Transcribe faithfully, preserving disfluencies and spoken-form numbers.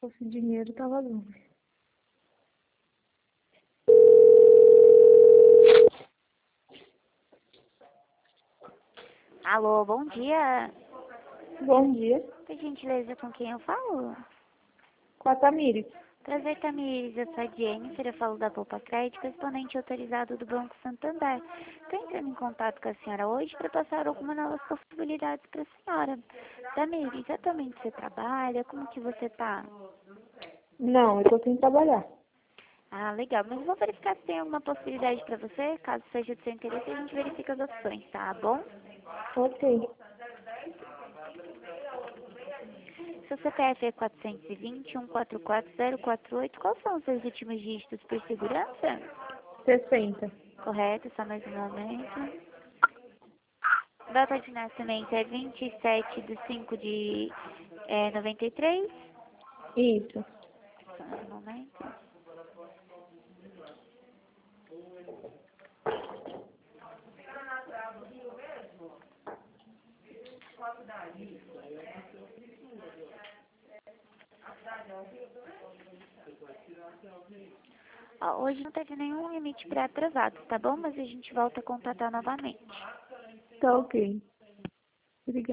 fosse dinheiro, tava bom. Alô, bom dia. Bom dia. Por gentileza, com quem eu falo? Com a Tamires. Prazer, Tamires. Eu sou a Jennifer, eu falo da Poupa Crédito, correspondente autorizado do Banco Santander. Estou entrando em contato com a senhora hoje para passar algumas novas possibilidades para a senhora. Tamires, atualmente você trabalha? Como que você está? Não, eu tô sem trabalhar. Ah, legal. Mas eu vou verificar se tem alguma possibilidade para você. Caso seja do seu interesse, a gente verifica as opções, tá bom? Ok. Seu C P F é quatrocentos e vinte, um quatro quatro zero quatro oito. Quais são os seus últimos dígitos por segurança? sessenta. Correto, só mais um momento. Data de nascimento é vinte e sete de cinco de é, noventa e três. Isso. Só mais um momento. Ó, hoje não teve nenhum limite pré-atrasado, tá bom? Mas a gente volta a contatar novamente. Tá ok. Obrigada.